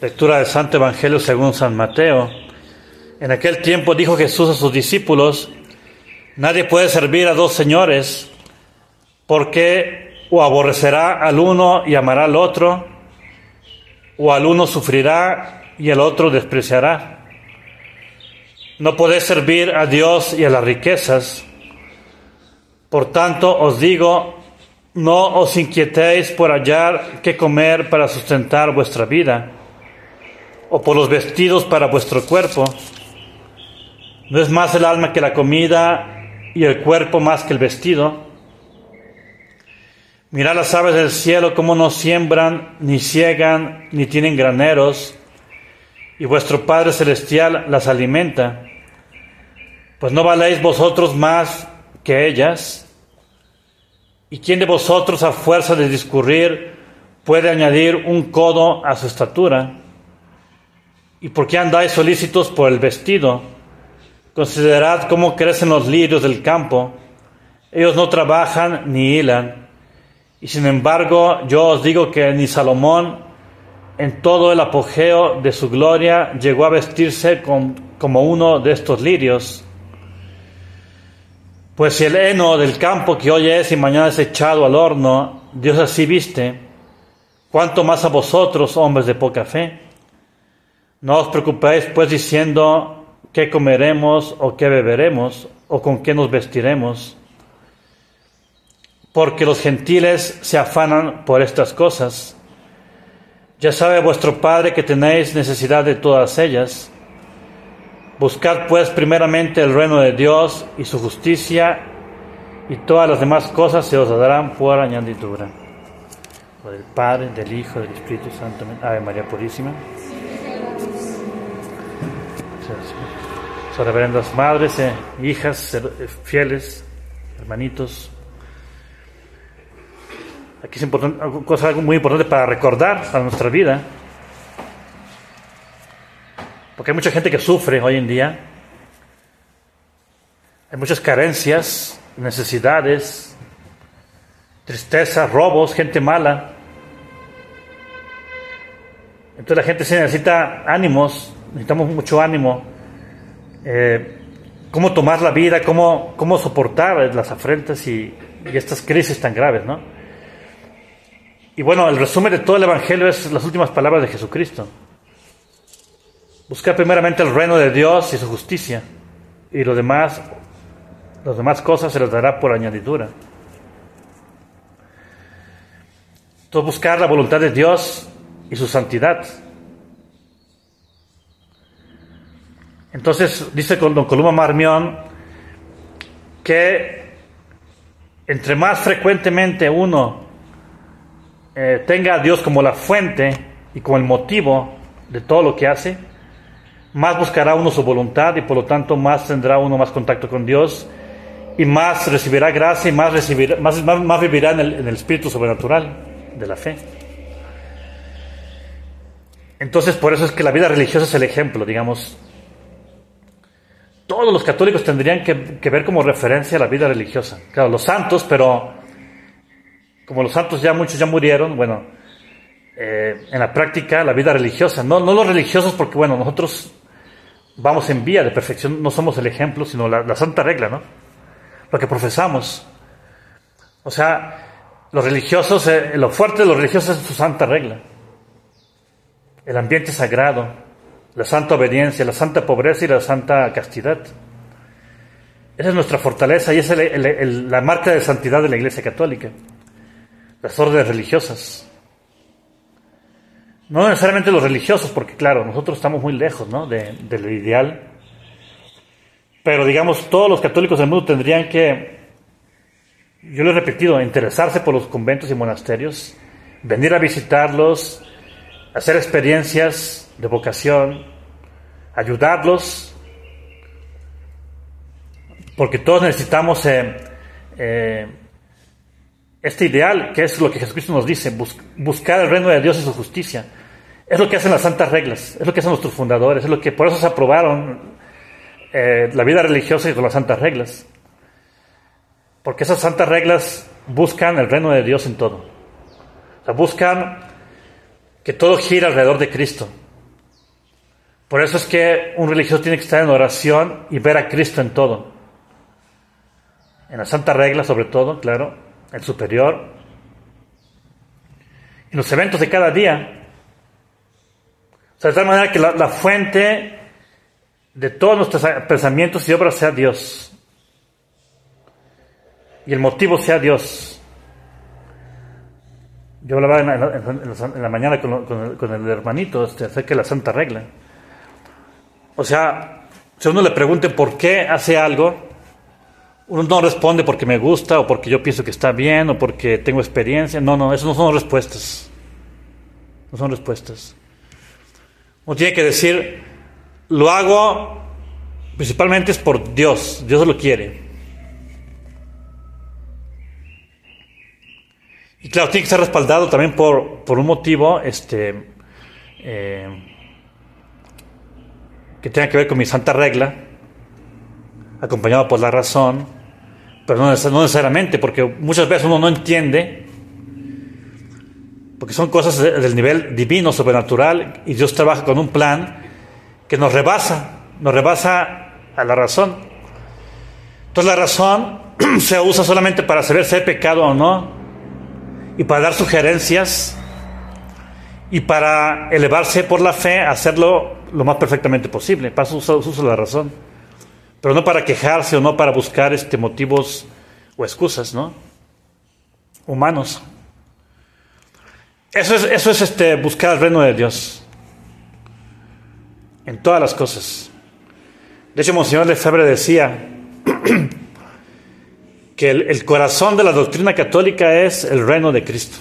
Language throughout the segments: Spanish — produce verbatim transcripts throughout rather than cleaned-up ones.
Lectura del Santo Evangelio según San Mateo. En aquel tiempo dijo Jesús a sus discípulos: nadie puede servir a dos señores, porque o aborrecerá al uno y amará al otro, o al uno sufrirá y al otro despreciará. No podéis servir a Dios y a las riquezas. Por tanto os digo, no os inquietéis por hallar qué comer para sustentar vuestra vida, o por los vestidos para vuestro cuerpo. ¿No es más el alma que la comida y el cuerpo más que el vestido? Mirad las aves del cielo, cómo no siembran, ni siegan, ni tienen graneros, y vuestro Padre Celestial las alimenta. Pues no valéis vosotros más que ellas. ¿Y quién de vosotros, a fuerza de discurrir, puede añadir un codo a su estatura? ¿Y por qué andáis solícitos por el vestido? Considerad cómo crecen los lirios del campo. Ellos no trabajan ni hilan. Y sin embargo, yo os digo que ni Salomón, en todo el apogeo de su gloria, llegó a vestirse con, como uno de estos lirios. Pues si el heno del campo, que hoy es y mañana es echado al horno, Dios así viste, ¿cuánto más a vosotros, hombres de poca fe? No os preocupéis pues diciendo qué comeremos o qué beberemos o con qué nos vestiremos, porque los gentiles se afanan por estas cosas. Ya sabe vuestro Padre que tenéis necesidad de todas ellas. Buscad pues primeramente el reino de Dios y su justicia, y todas las demás cosas se os darán por añadidura. Por el Padre, del Hijo, del Espíritu Santo. Ave María Purísima. Sus reverendas madres, eh, hijas, eh, fieles, hermanitos. Aquí es importante, cosa algo muy importante para recordar para nuestra vida. Porque hay mucha gente que sufre hoy en día. Hay muchas carencias, necesidades, tristezas, robos, gente mala. Entonces la gente se necesita ánimos, necesitamos mucho ánimo. Eh, cómo tomar la vida, cómo, cómo soportar las afrentas y, y estas crisis tan graves, ¿no? Y bueno, el resumen de todo el Evangelio es las últimas palabras de Jesucristo. Buscar primeramente el reino de Dios y su justicia, y lo demás, las demás cosas se les dará por añadidura. Entonces, buscar la voluntad de Dios y su santidad. Entonces, dice don Columba Marmión que entre más frecuentemente uno eh, tenga a Dios como la fuente y como el motivo de todo lo que hace, más buscará uno su voluntad y por lo tanto más tendrá uno más contacto con Dios y más recibirá gracia y más, recibirá, más, más, más vivirá en el, en el espíritu sobrenatural de la fe. Entonces, por eso es que la vida religiosa es el ejemplo, digamos. Todos los católicos tendrían que, que ver como referencia a la vida religiosa. Claro, los santos, pero como los santos ya muchos ya murieron, bueno, eh, en la práctica la vida religiosa, no, no los religiosos porque bueno, nosotros vamos en vía de perfección, no somos el ejemplo, sino la, la santa regla, ¿no? Lo que profesamos. O sea, los religiosos, eh, lo fuerte de los religiosos es su santa regla. El ambiente sagrado, la santa obediencia, la santa pobreza y la santa castidad. Esa es nuestra fortaleza y esa es el, el, el, la marca de santidad de la Iglesia Católica. Las órdenes religiosas. No necesariamente los religiosos, porque claro, nosotros estamos muy lejos, ¿no?, de, de lo ideal. Pero digamos, todos los católicos del mundo tendrían que, yo lo he repetido, interesarse por los conventos y monasterios, venir a visitarlos, hacer experiencias de vocación, ayudarlos, porque todos necesitamos eh, eh, este ideal, que es lo que Jesucristo nos dice, bus- buscar el reino de Dios y su justicia. Es lo que hacen las santas reglas, es lo que hacen nuestros fundadores, es lo que por eso se aprobaron eh, la vida religiosa y con las santas reglas. Porque esas santas reglas buscan el reino de Dios en todo. O sea, buscan que todo gira alrededor de Cristo, Por eso es que un religioso tiene que estar en oración y ver a Cristo en todo. En la Santa Regla, sobre todo, claro, el superior. En los eventos de cada día. O sea, de tal manera que la, la fuente de todos nuestros pensamientos y obras sea Dios. Y el motivo sea Dios. Yo hablaba en la, en la, en la mañana con, con, el, con el hermanito este, acerca de la Santa Regla. O sea, si a uno le pregunte por qué hace algo, uno no responde porque me gusta, o porque yo pienso que está bien, o porque tengo experiencia. No, no, eso no son respuestas. No son respuestas. Uno tiene que decir, lo hago principalmente es por Dios. Dios lo quiere. Y claro, tiene que ser respaldado también por, por un motivo este, eh, que tenga que ver con mi Santa Regla, acompañado por la razón, pero no, no necesariamente, porque muchas veces uno no entiende, porque son cosas del nivel divino, sobrenatural, y Dios trabaja con un plan que nos rebasa, nos rebasa a la razón. Entonces la razón se usa solamente para saber si hay pecado o no, y para dar sugerencias, y para elevarse por la fe, hacerlo lo más perfectamente posible. Para eso usa, usa la razón, pero no para quejarse o no para buscar este, motivos o excusas, ¿no? Humanos. Eso es, eso es este, buscar el reino de Dios en todas las cosas. De hecho, Monseñor Lefebvre decía que el, el corazón de la doctrina católica es el reino de Cristo.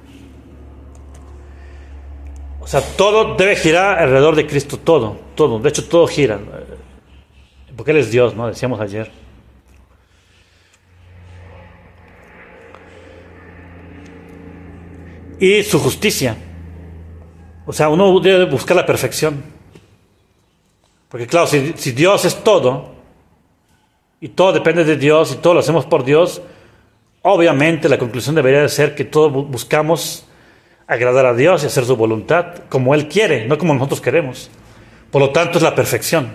O sea, todo debe girar alrededor de Cristo, todo, todo. De hecho, todo gira, porque Él es Dios, ¿no? Decíamos ayer. Y su justicia. O sea, uno debe buscar la perfección. Porque claro, si, si Dios es todo, y todo depende de Dios, y todo lo hacemos por Dios, obviamente la conclusión debería de ser que todos buscamos agradar a Dios y hacer su voluntad, como Él quiere, no como nosotros queremos. Por lo tanto, es la perfección.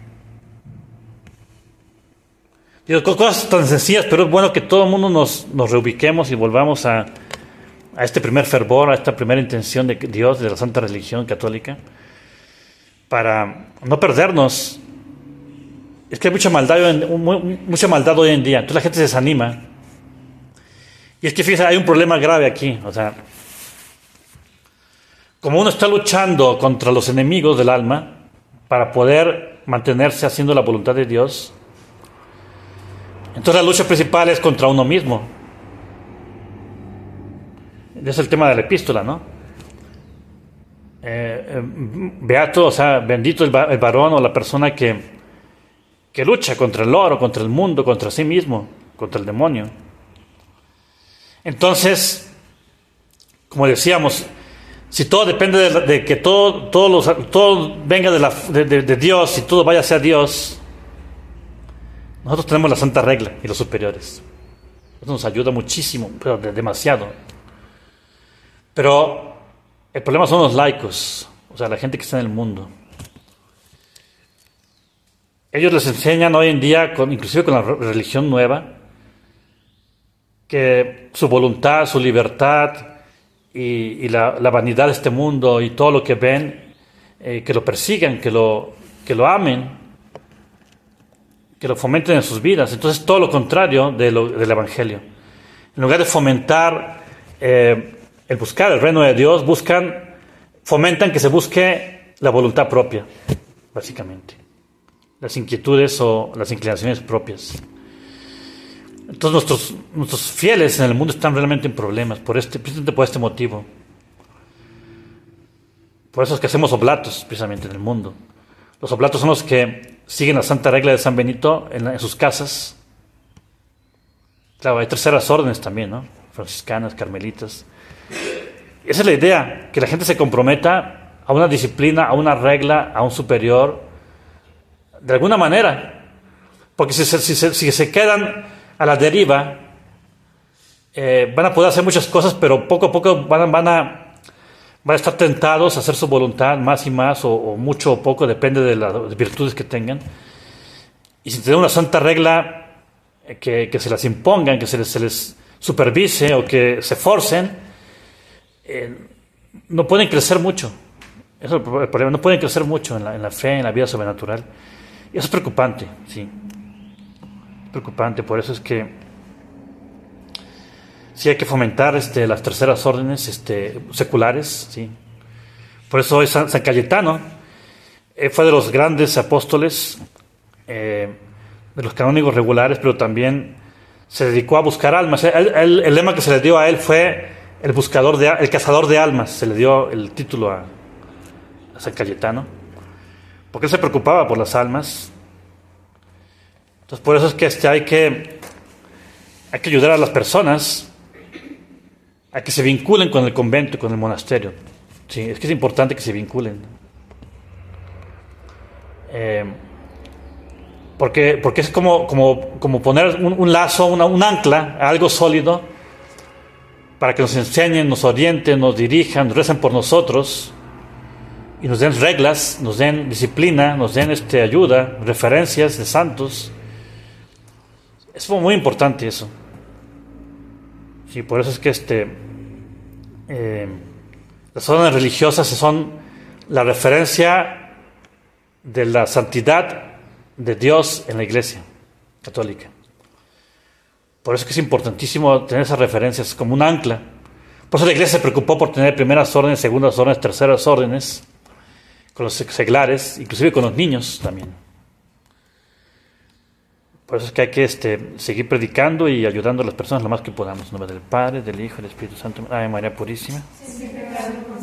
Digo, cosas tan sencillas, pero es bueno que todo el mundo nos, nos reubiquemos y volvamos a, a este primer fervor, a esta primera intención de Dios, de la Santa Religión Católica, para no perdernos. Es que hay mucha maldad, mucha maldad hoy en día, entonces la gente se desanima. Y es que fíjense, hay un problema grave aquí. O sea, como uno está luchando contra los enemigos del alma para poder mantenerse haciendo la voluntad de Dios, entonces la lucha principal es contra uno mismo. Ese es el tema de la epístola, ¿no? Eh, eh, beato, o sea, bendito el, el varón o la persona que que lucha contra el oro, contra el mundo, contra sí mismo, contra el demonio. Entonces, como decíamos, si todo depende de, de que todo, todo, los, todo venga de, la, de, de, de Dios y todo vaya hacia Dios, nosotros tenemos la Santa Regla y los superiores. Eso nos ayuda muchísimo, pero demasiado. Pero el problema son los laicos, o sea, la gente que está en el mundo. Ellos les enseñan hoy en día, con, inclusive con la religión nueva, que su voluntad, su libertad y, y la, la vanidad de este mundo y todo lo que ven, eh, que lo persigan, que lo, que lo amen, que lo fomenten en sus vidas. Entonces, todo lo contrario de lo, del Evangelio. En lugar de fomentar eh, el buscar el reino de Dios, buscan, fomentan que se busque la voluntad propia, básicamente. Las inquietudes o las inclinaciones propias. Entonces nuestros, nuestros fieles en el mundo están realmente en problemas por este, precisamente por este motivo. Por eso es que hacemos oblatos precisamente en el mundo. Los oblatos son los que siguen la Santa Regla de San Benito en, la, en sus casas. Claro, hay terceras órdenes también, ¿no? Franciscanas, carmelitas. Esa es la idea, que la gente se comprometa a una disciplina, a una regla, a un superior, de alguna manera, porque si se, si se, si se quedan a la deriva, eh, van a poder hacer muchas cosas, pero poco a poco van a, van a, van a estar tentados a hacer su voluntad más y más, o, o mucho o poco, depende de las virtudes que tengan. Y sin tener una santa regla que, que se las impongan, que se les, se les supervise o que se forcen, eh, no pueden crecer mucho. Eso es el problema, no pueden crecer mucho en la, en la fe, en la vida sobrenatural. Y eso es preocupante, sí. Preocupante, por eso es que sí hay que fomentar este, las terceras órdenes este, seculares, sí. Por eso hoy San, San Cayetano eh, fue de los grandes apóstoles, eh, de los canónigos regulares, pero también se dedicó a buscar almas. El, el, el lema que se le dio a él fue el buscador de, el cazador de almas. Se le dio el título a, a San Cayetano, porque él se preocupaba por las almas. Entonces, por eso es que este, hay que hay que ayudar a las personas a que se vinculen con el convento y con el monasterio. Sí, es que es importante que se vinculen. Eh, porque, porque es como, como, como poner un, un lazo, una, un ancla, algo sólido, para que nos enseñen, nos orienten, nos dirijan, recen por nosotros, y nos den reglas, nos den disciplina, nos den este, ayuda, referencias de santos. Es muy importante eso. Sí, por eso es que este, eh, las órdenes religiosas son la referencia de la santidad de Dios en la Iglesia católica. Por eso es que es importantísimo tener esas referencias como un ancla. Por eso la Iglesia se preocupó por tener primeras órdenes, segundas órdenes, terceras órdenes, con los seglares, inclusive con los niños también. Por eso es que hay que este, seguir predicando y ayudando a las personas lo más que podamos. En nombre del Padre, del Hijo y del Espíritu Santo. Ave María Purísima. Sí, sí,